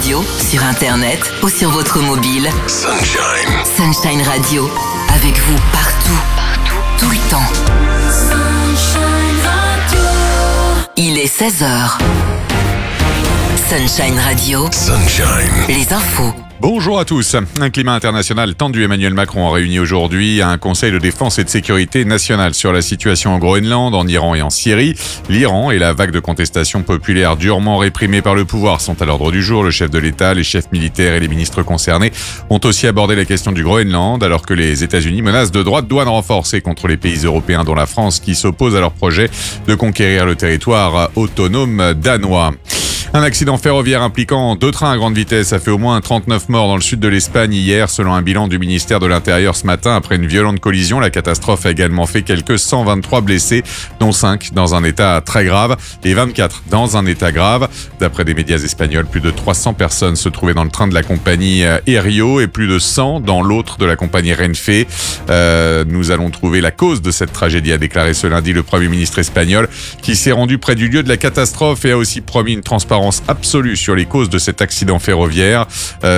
radio, sur internet ou sur votre mobile. Sunshine Radio, avec vous partout, tout le temps. Sunshine Radio. Il est 16h. Sunshine Radio. Les infos. Bonjour à tous. Un climat international tendu. Emmanuel Macron a réuni aujourd'hui un conseil de défense et de sécurité nationale sur la situation au Groenland, en Iran et en Syrie. L'Iran et la vague de contestation populaire durement réprimée par le pouvoir sont à l'ordre du jour. Le chef de l'État, les chefs militaires et les ministres concernés ont aussi abordé la question du Groenland, alors que les États-Unis menacent de droits de douane renforcés contre les pays européens, dont la France, qui s'oppose à leur projet de conquérir le territoire autonome danois. Un accident ferroviaire impliquant 2 trains à grande vitesse a fait au moins 39 morts dans le sud de l'Espagne hier, selon un bilan du ministère de l'Intérieur ce matin. Après une violente collision, la catastrophe a également fait quelques 123 blessés, dont 5 dans un état très grave et 24 dans un état grave. D'après des médias espagnols, plus de 300 personnes se trouvaient dans le train de la compagnie Erio et plus de 100 dans l'autre de la compagnie Renfe. Nous allons trouver la cause de cette tragédie, a déclaré ce lundi le Premier ministre espagnol, qui s'est rendu près du lieu de la catastrophe et a aussi promis une transparence absolue sur les causes de cet accident ferroviaire.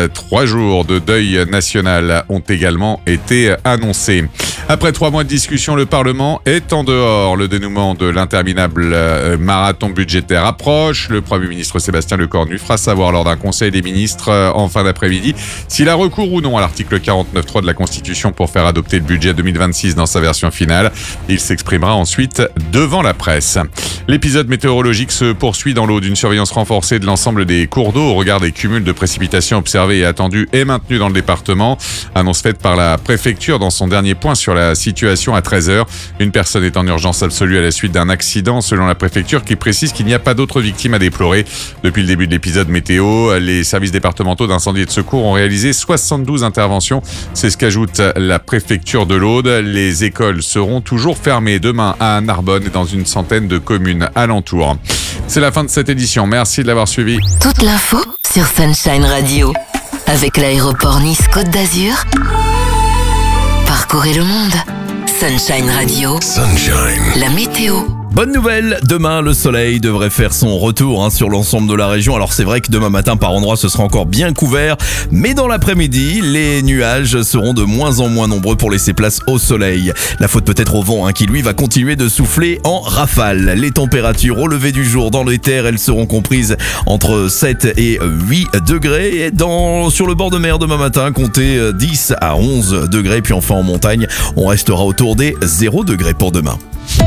3 jours de deuil national ont également été annoncés. Après 3 mois de discussion, le Parlement est en dehors. Le dénouement de l'interminable marathon budgétaire approche. Le Premier ministre Sébastien Lecornu fera savoir lors d'un conseil des ministres en fin d'après-midi s'il a recours ou non à l'article 49.3 de la Constitution pour faire adopter le budget 2026 dans sa version finale. Il s'exprimera ensuite devant la presse. L'épisode météorologique se poursuit dans l'eau. D'une surveillance renforcée de l'ensemble des cours d'eau au regard des cumuls de précipitations observés et attendus et maintenus dans le département. Annonce faite par la préfecture dans son dernier point sur la situation à 13h. Une personne est en urgence absolue à la suite d'un accident, selon la préfecture, qui précise qu'il n'y a pas d'autres victimes à déplorer. Depuis le début de l'épisode météo, les services départementaux d'incendie et de secours ont réalisé 72 interventions. C'est ce qu'ajoute la préfecture de l'Aude. Les écoles seront toujours fermées demain à Narbonne et dans une centaine de communes alentours. C'est la fin de cette édition. Merci de l'avoir suivi. Toute l'info sur Sunshine Radio. Avec l'aéroport Nice-Côte d'Azur. Parcourez le monde. Sunshine Radio. La météo. Bonne nouvelle, demain le soleil devrait faire son retour sur l'ensemble de la région. Alors c'est vrai que demain matin par endroits ce sera encore bien couvert, mais dans l'après-midi les nuages seront de moins en moins nombreux pour laisser place au soleil. La faute peut-être au vent qui lui va continuer de souffler en rafale. Les températures au lever du jour dans les terres, elles seront comprises entre 7 et 8 degrés. Et sur le bord de mer demain matin, comptez 10 à 11 degrés. Puis enfin en montagne, on restera autour des 0 degrés pour demain.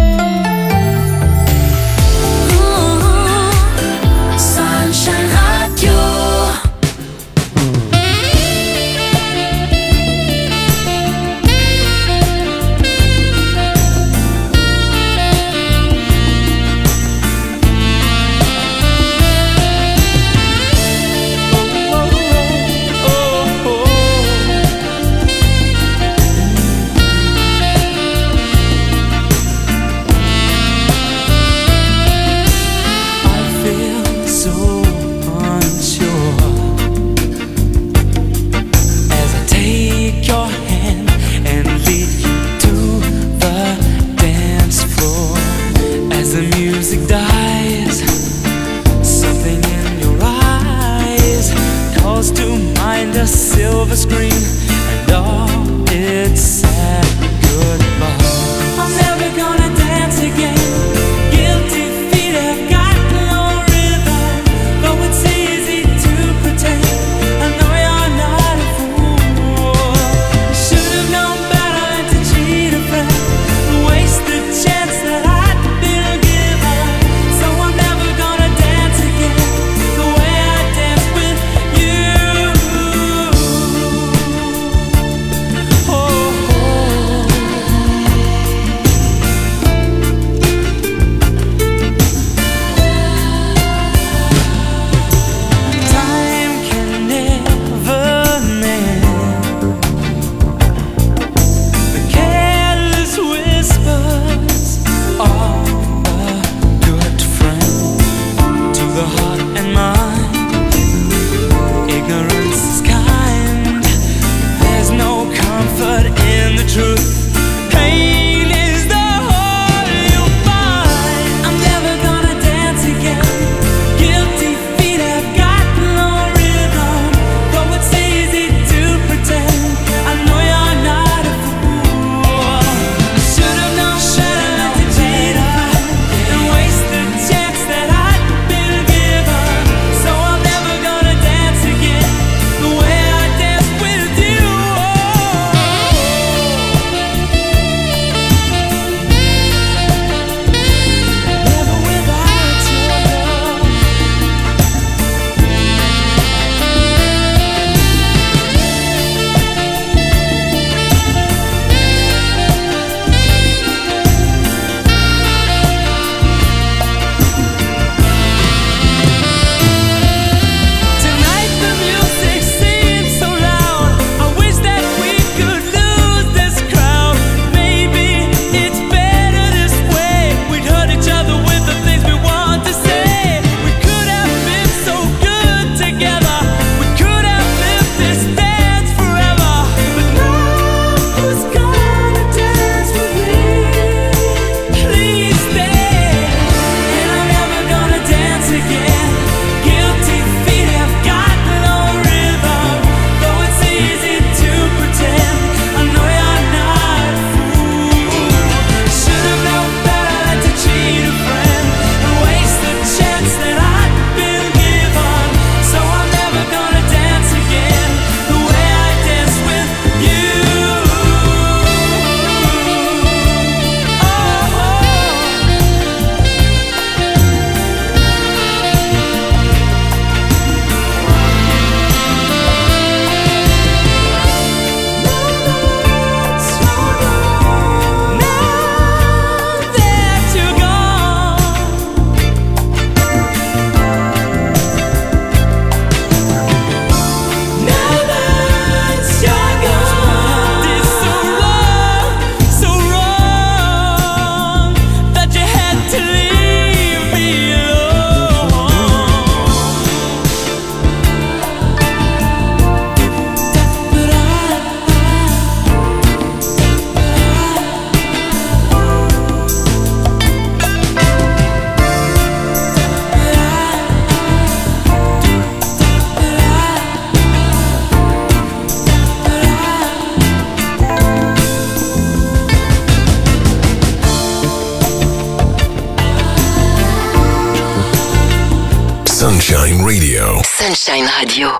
A silver screen and all its sad goodbye. I'm never gonna dance again. Guilty feet have got no rhythm, though it's easy to pretend. I know you're not a fool. You should have known better than to cheat a friend, waste the chance that I'd been given. So I'm never gonna dance again the way I danced with you. Rhythm Sunshine Radio. Sunshine Radio.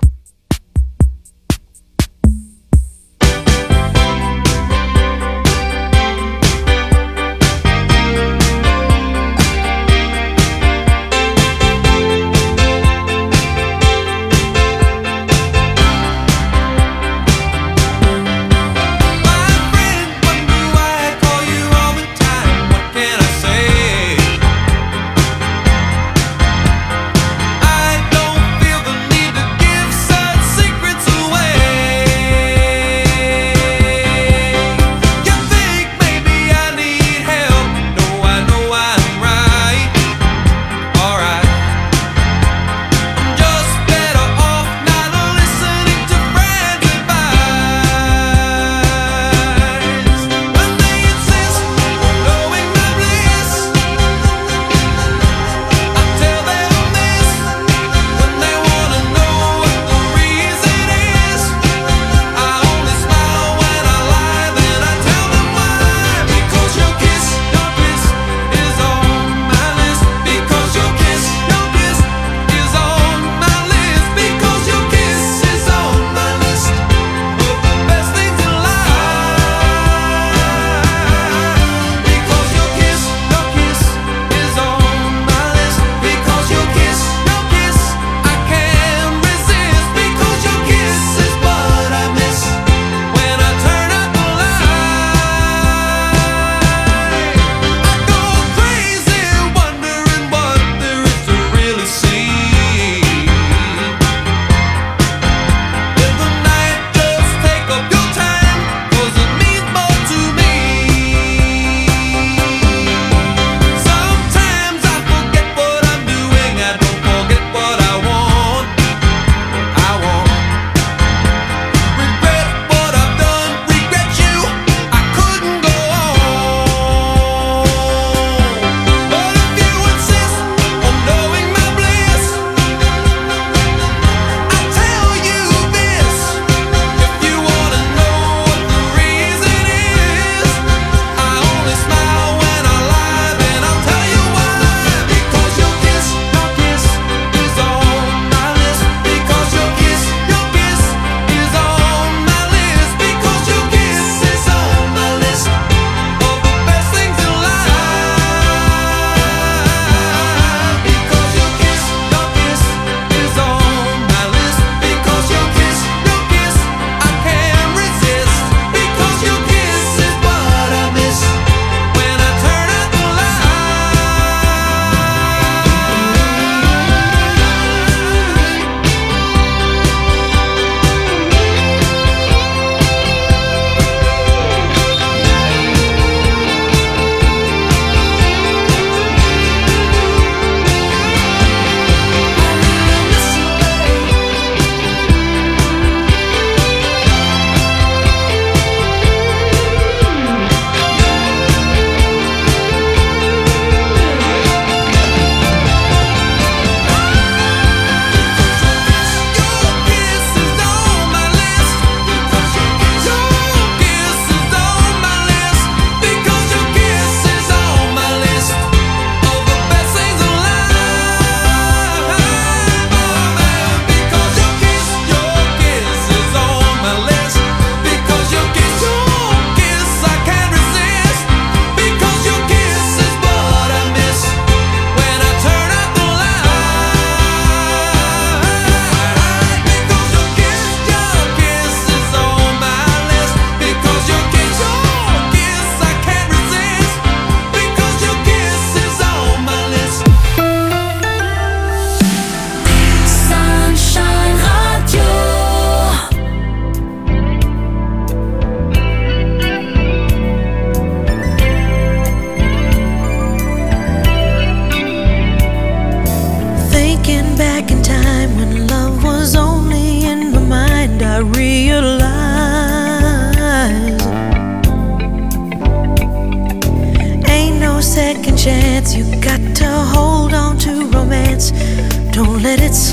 chance. You got to hold on to romance. Don't let it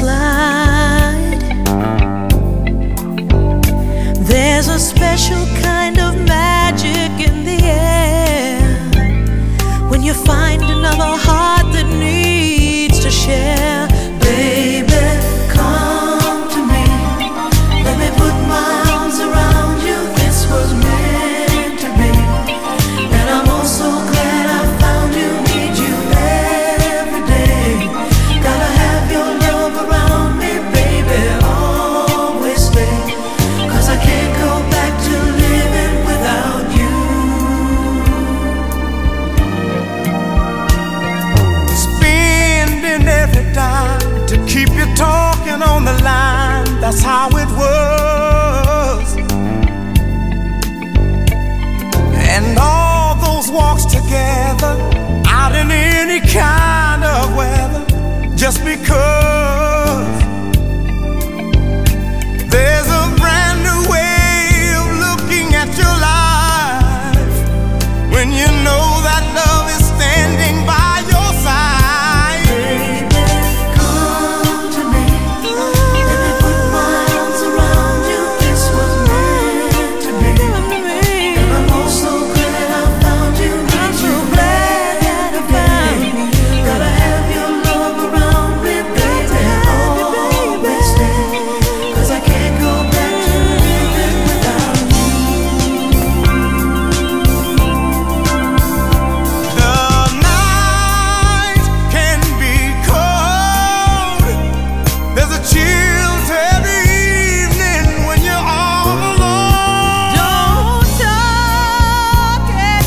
slide. There's a special kind of magic in the air when you find another heart that needs to share. Baby, that's how it was. And all those walks together, out in any kind of weather, just because there's a brand new way of looking at your life when you know that love is standing by your side. Baby, come to me. Let me put my arms around you. This was meant to be. And I'm oh so glad I found you. I'm so glad that I found you. Gotta have your love around me, baby. Always stay. 'Cause I can't go back to living without you. The night can be cold. There's a chill to every evening when you're all alone. Don't talk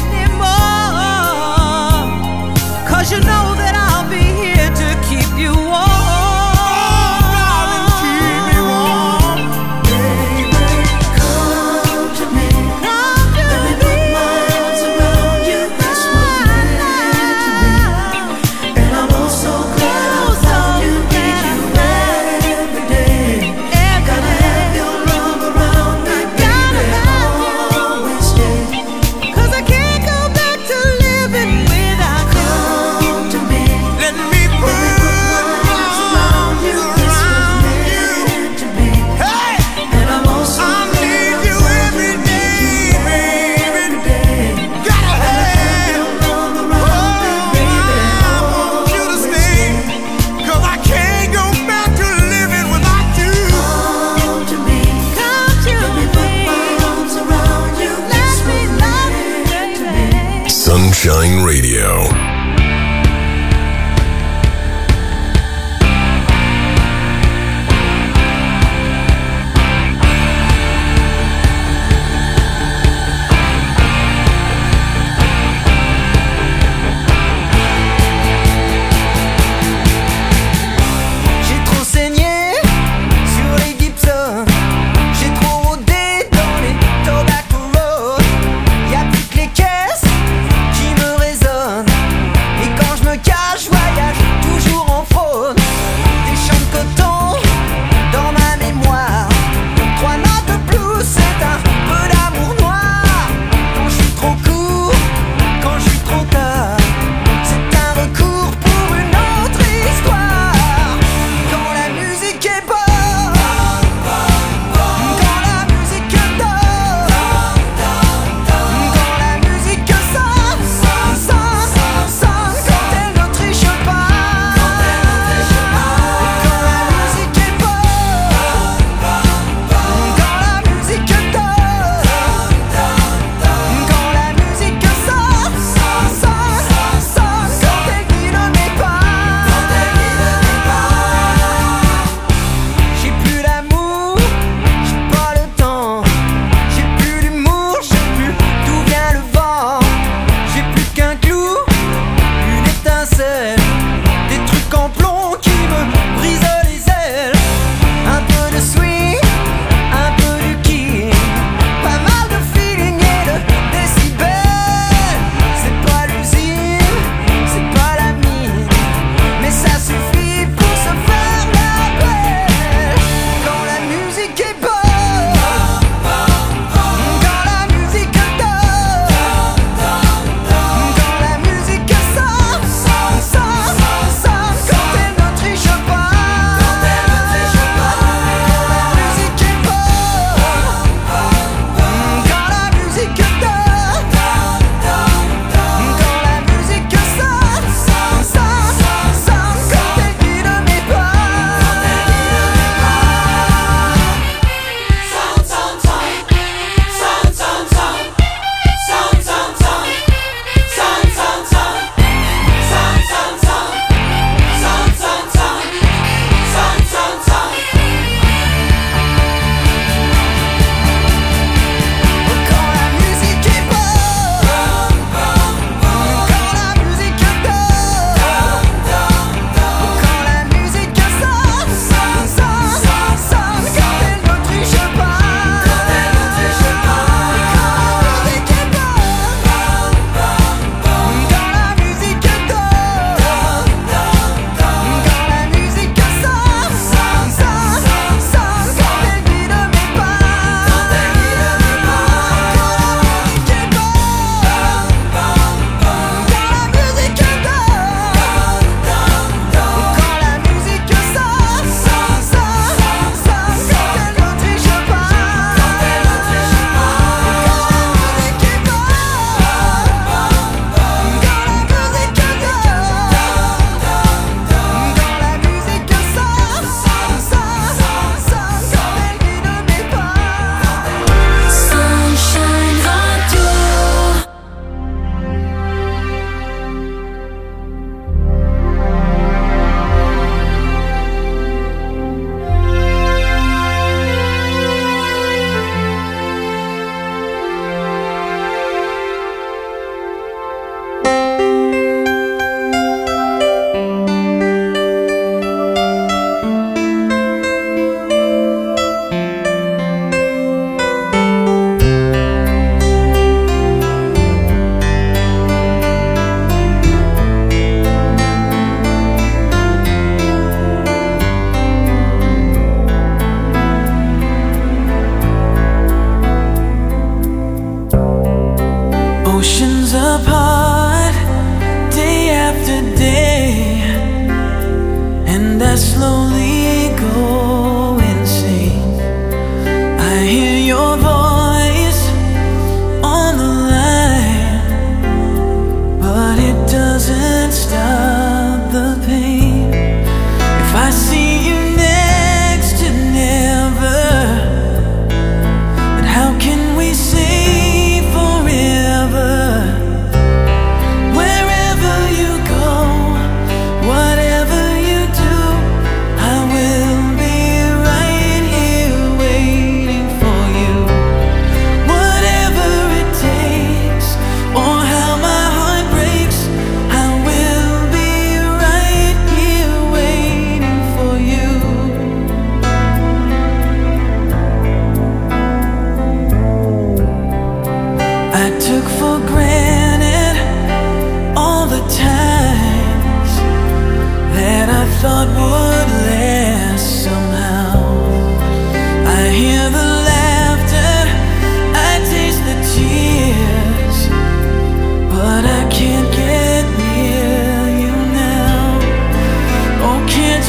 anymore, 'cause you know that I'll be here to keep you warm. Darling, keep me warm. Baby, come to me. Let me put my arms around you. This was meant to be. And I'm oh so glad I found you. Need you every day. Gotta have your love around me, baby. Always stay. 'Cause I can't go back to living without you. Come to me. Let me put my arms around you. This was meant to be. Hey, And I'm oh so I glad need you I found every you. day, Every baby. day. Gotta have Your love oh, around me, baby. I want you to stay, 'cause I can't go back to living without you. Come to me. Come to Let me put my arms around you. Let me love you, baby. Sunshine Radio. J'ai trop saigné sur les Gibson. J'ai trop rôdé dans les Tobacco Road. Y'a plus que les caisses qui me résonnent.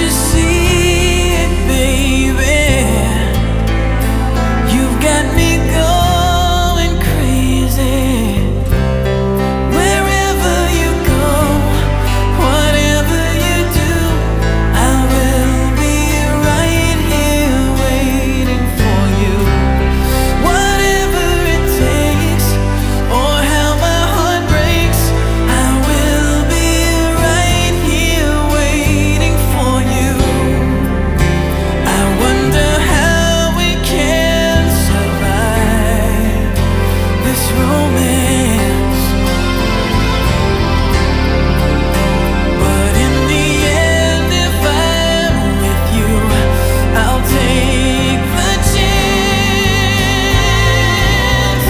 you see it, baby? You've got me going crazy. Wherever you go, whatever you do, I will be right here waiting for you. Whatever it takes, or how my heart breaks, I will be right here waiting for you. I wonder how we can survive this romance, but in the end, if I'm with you, I'll take the chance.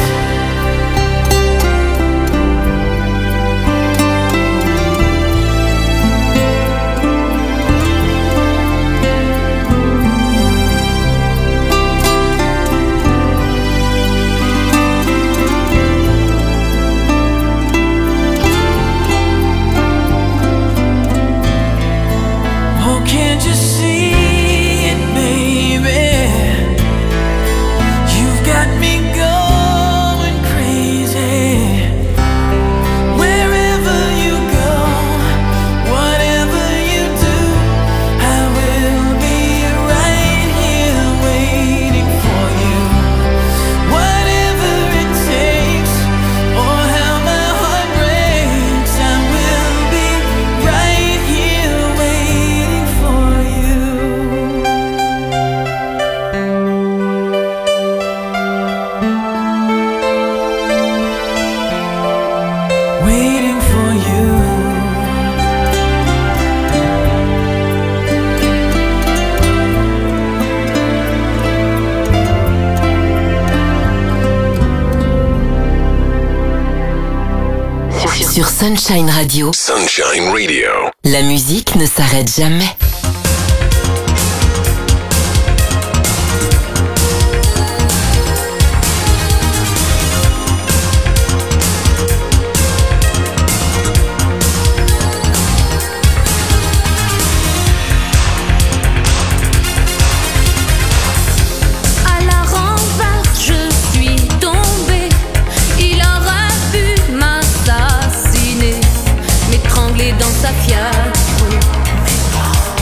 Oh, can't you see it, baby? You've got me going crazy. Wherever you go, whatever you do, I will be right here waiting for you. Whatever it takes, or how my heart breaks, I will be right here waiting for you. Waiting for you. Sur Sunshine Radio, Sunshine Radio. la musique ne s'arrête jamais. À la renverse, je suis tombée. Il aurait pu m'assassiner, m'étrangler dans sa Fiat.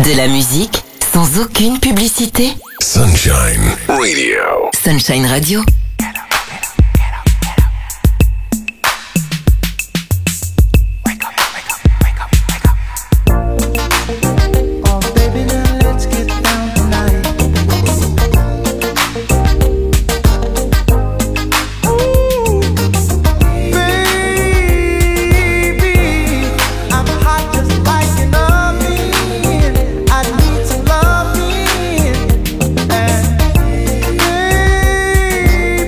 De la musique sans aucune publicité. Sunshine Radio. Sunshine Radio. Baby,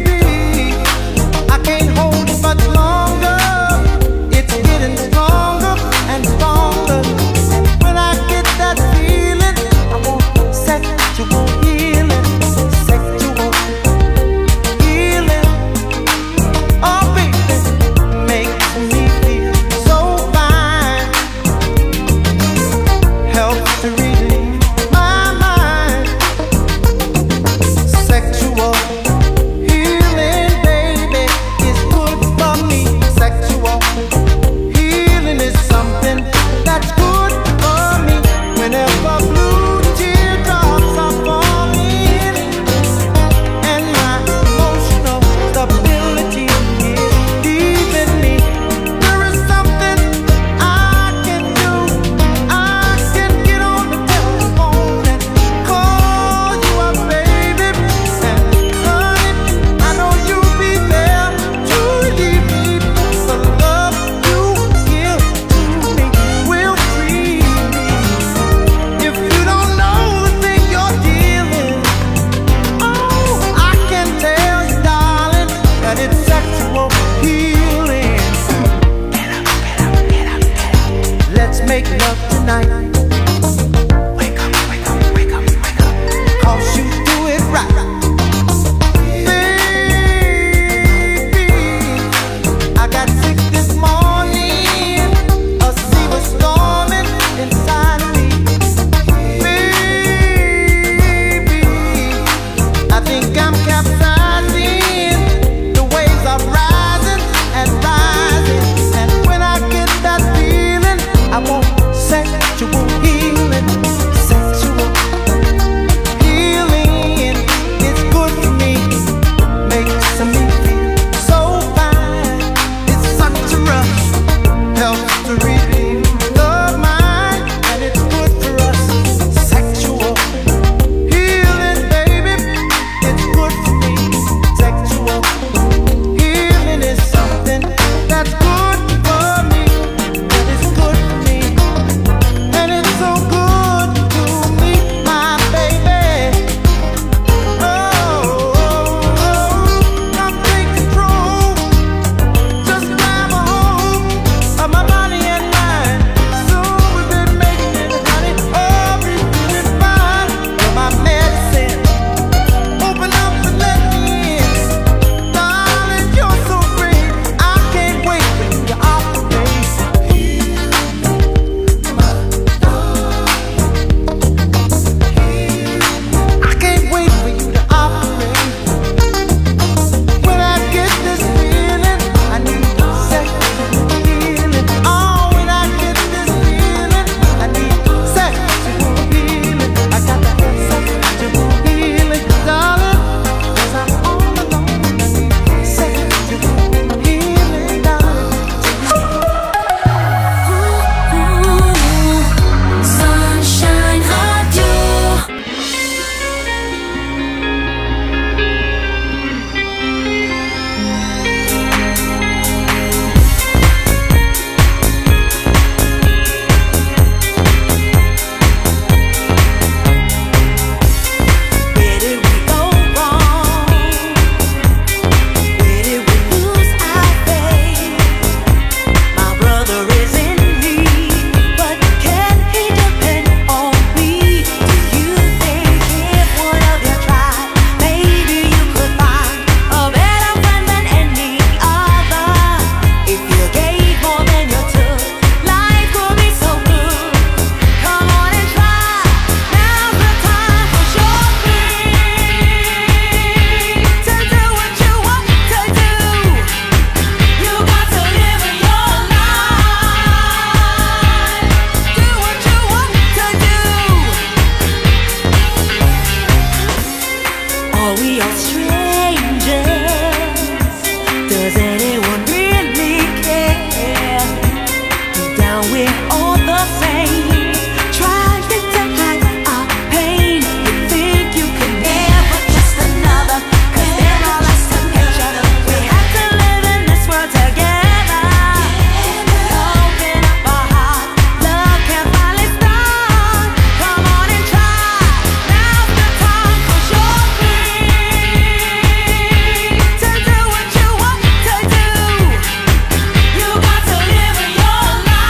Are we all strangers? Does anyone really care? Deep down we're all the same, trying to hide our pain. You think you can never trust another, 'cause they're all us to each other. We have to live in this world together. Open up our hearts, love can finally start. Come on and try, now's the time, 'cause you're free to do what you want to do. You got to live your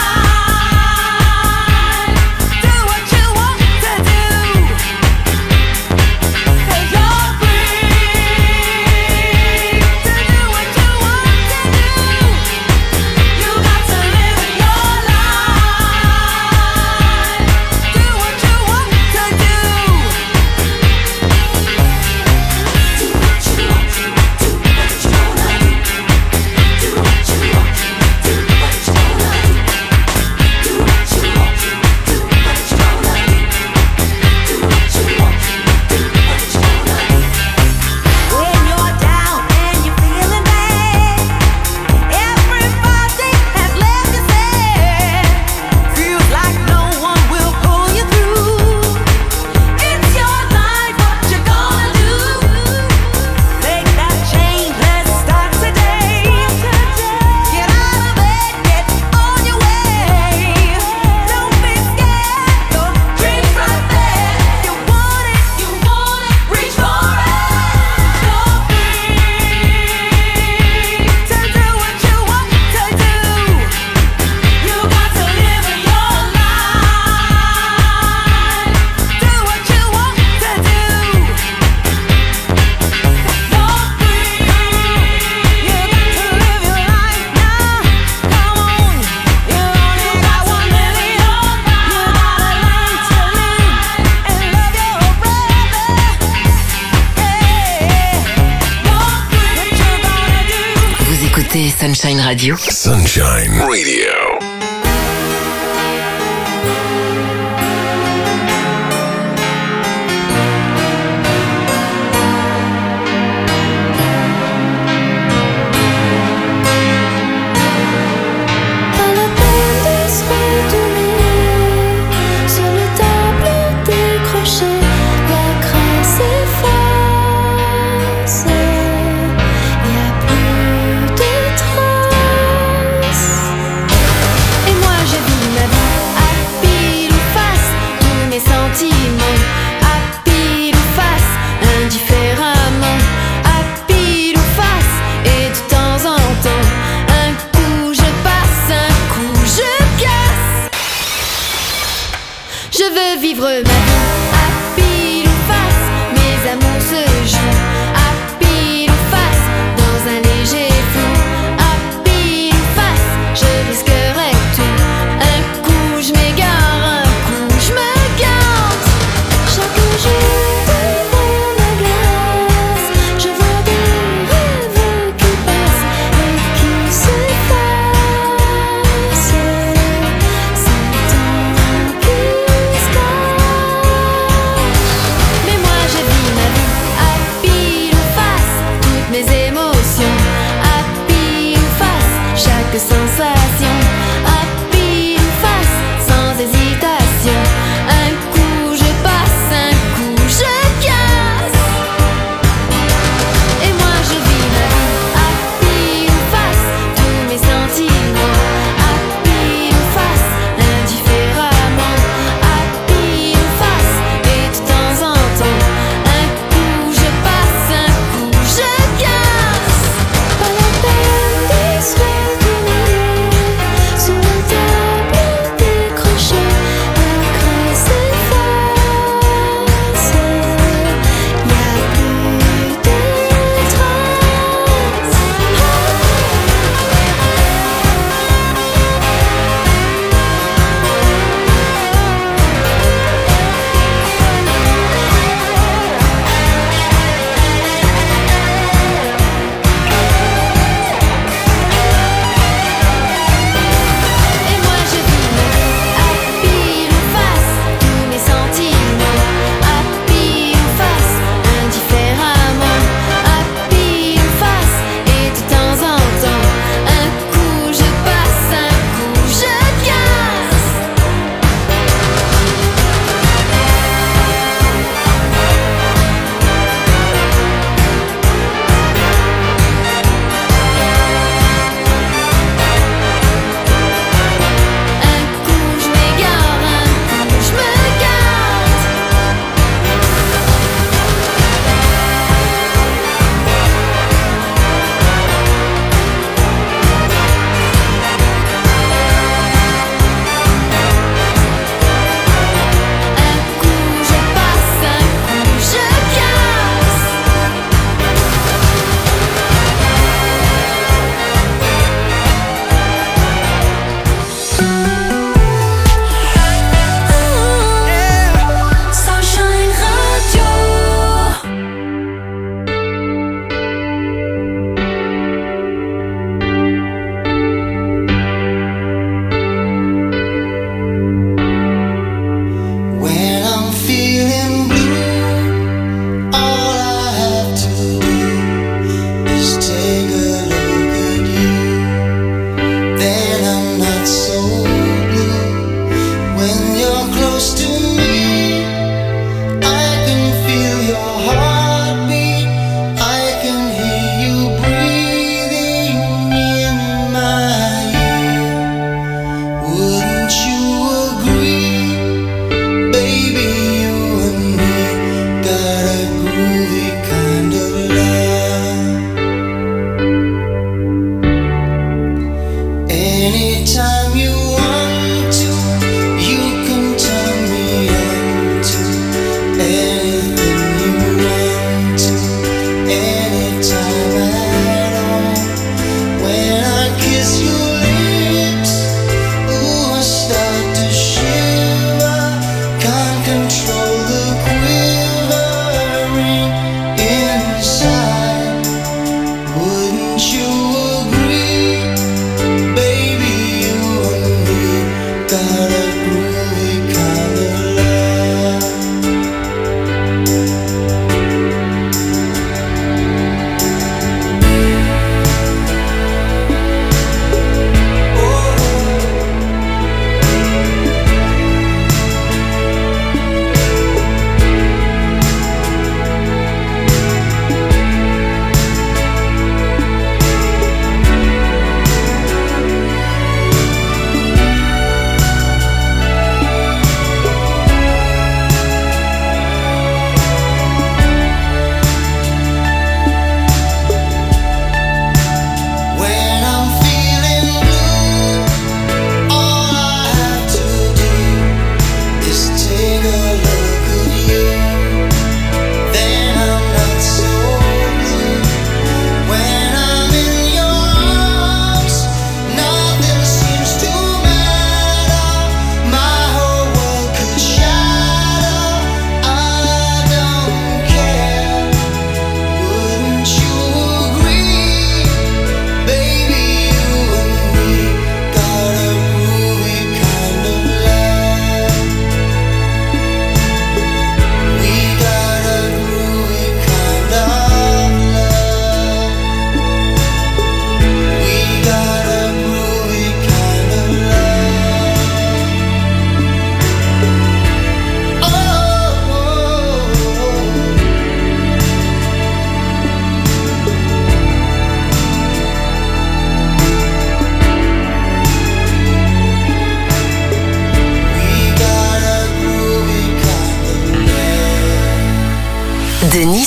life, do what you want to do, 'cause you're free to do what you want to do. You got to live your life, do what you want to do. Do what you want to do, what you wanna do. Do what you want to do, what you wanna do. Do what you want to do, what you wanna do. Do what you want to do, what you wanna do. When you're down and you're feeling bad, everybody has left you sad. Feels like no one will pull you through. It's your life, what you gonna do? Make that change, let's start today. Get out of bed, get on your way. Don't be scared, your dream's right there. You want it, reach for it. You're free to do what you want to do. You got to live your life, do what you want to do. You're free, you got to live your life now. Come on, you only got 1 million. You gotta learn to live and love your brother. You're free, what you gonna do? Vous écoutez Sunshine Radio. Sunshine Radio. Pas la peine de se retourner sur le tableau décroché, la crasse s'efface, y a plus de traces.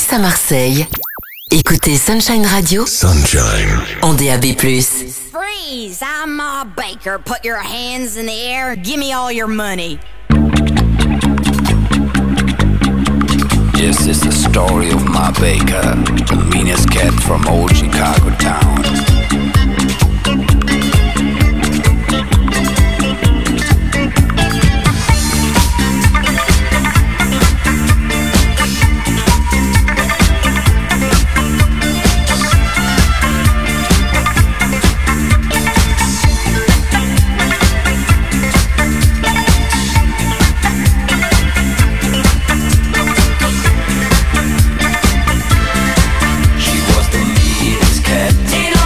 à Marseille. Écoutez Sunshine Radio Sunshine. en DAB+. Freeze! I'm Ma Baker. Put your hands in the air. Give me all your money. This is the story of Ma Baker, the meanest cat from old Chicago town. She was the meanest cat.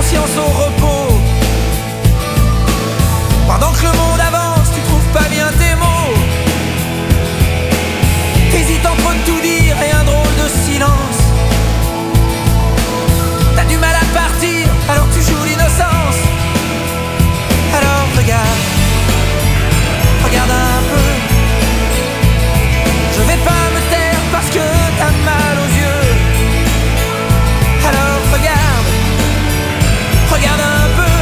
patience au repos. Pendant que le monde avance, tu trouves pas bien tes mots. T'hésites entre tout dire et un drôle de silence. T'as du mal à partir, alors tu joues l'innocence. Alors regarde, regarde un peu. Je vais pas me taire parce que t'as mal aux yeux. Alors regarde, regarde un peu.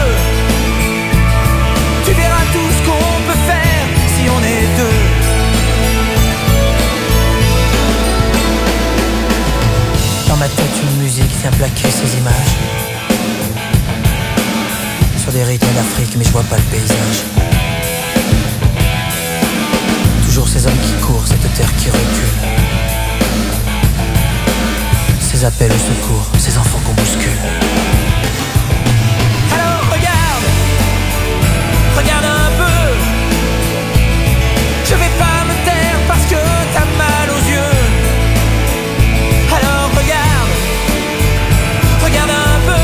Tu verras tout ce qu'on peut faire si on est deux. Dans ma tête une musique vient plaquer ces images sur des rythmes d'Afrique, mais je vois pas le paysage. Toujours ces hommes qui courent, cette terre qui recule. Ces appels au secours, ces enfants qu'on bouscule. Alors regarde, regarde un peu. Je vais pas me taire parce que t'as mal aux yeux. Alors regarde, regarde un peu.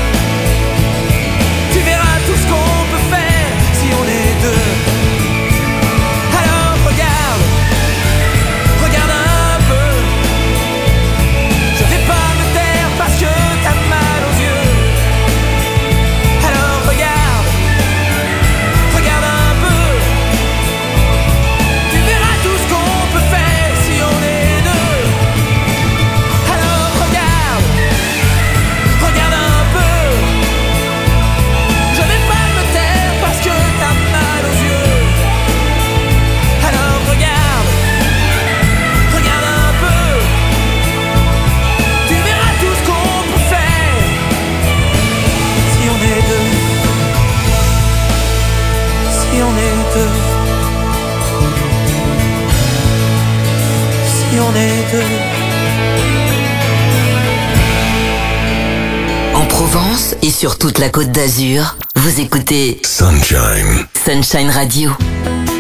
Tu verras tout ce qu'on peut faire si on est deux. Alors regarde, regarde un peu. Je vais pas me taire parce que t'as mal aux yeux. Alors regarde, regarde un peu. Tu verras tout ce qu'on peut faire si on est deux. Alors regarde, regarde un peu. Je vais pas me taire parce que t'as mal aux yeux. Alors regarde, regarde un peu. Tu verras tout ce qu'on peut faire si on est deux. Si on est deux. Si on est deux. En Provence et sur toute la Côte d'Azur, vous écoutez Sunshine. Sunshine Radio.